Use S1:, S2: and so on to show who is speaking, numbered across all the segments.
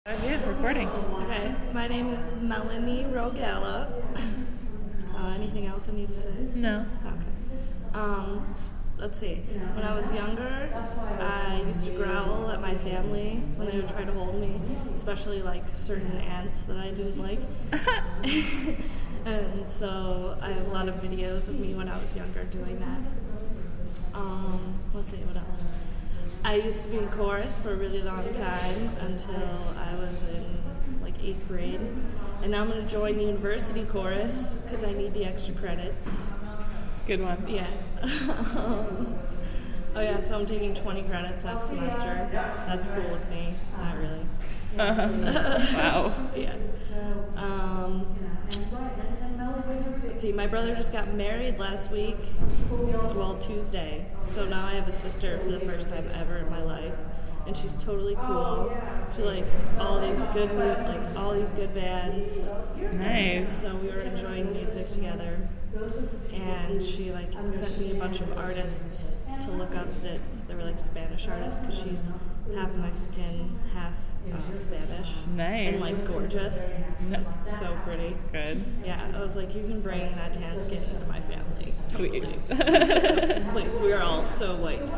S1: Yeah, recording.
S2: Okay, my name is Melanie Rogala. Anything else I need to say?
S1: No.
S2: Okay. Let's see. When I was younger, I used to growl at my family when they would try to hold me, especially like certain aunts that I didn't like. And so I have a lot of videos of me when I was younger doing that. Let's see, what else? I used to be in chorus for a really long time until I was in like 8th grade. And now I'm going to join the university chorus because I need the extra credits.
S1: It's a good one.
S2: Yeah. Oh yeah, so I'm taking 20 credits next semester. That's cool with me. Not really.
S1: Wow.
S2: Yeah. Let's see, my brother just got married last week, well, Tuesday. So now I have a sister for the first time ever in my life, and she's totally cool. She likes all these good bands.
S1: Nice.
S2: So we were enjoying music together, and she sent me a bunch of artists to look up that they were Spanish artists because she's half Mexican, half Spanish.
S1: Nice.
S2: And gorgeous. So pretty.
S1: Good.
S2: Yeah, I was like, you can bring that tan skin into my family. Totally.
S1: Please.
S2: Please, we are all so white.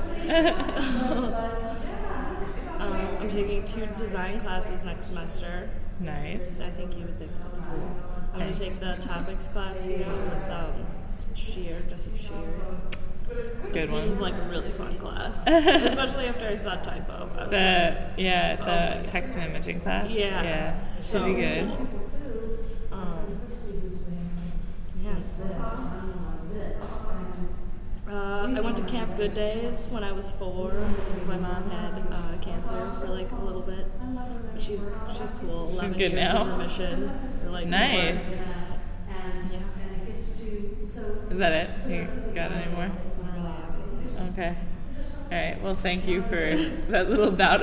S2: I'm taking 2 design classes next semester.
S1: Nice.
S2: I think you would think that's cool. I'm going to take the topics class, with Joseph Shear.
S1: Good
S2: It
S1: one.
S2: seems like a really fun class, especially after I saw Typo. I was
S1: The text and imaging class.
S2: Yeah.
S1: Yeah.
S2: So
S1: Should be good.
S2: I went to Camp Good Days when I was 4 because my mom had cancer for a little bit. But she's cool.
S1: She's
S2: 11
S1: good
S2: years
S1: now.
S2: in remission.
S1: Nice.
S2: Yeah.
S1: Is that it? You got any more?
S2: I don't really have anything else.
S1: Okay. All right. Well, thank you for that little bout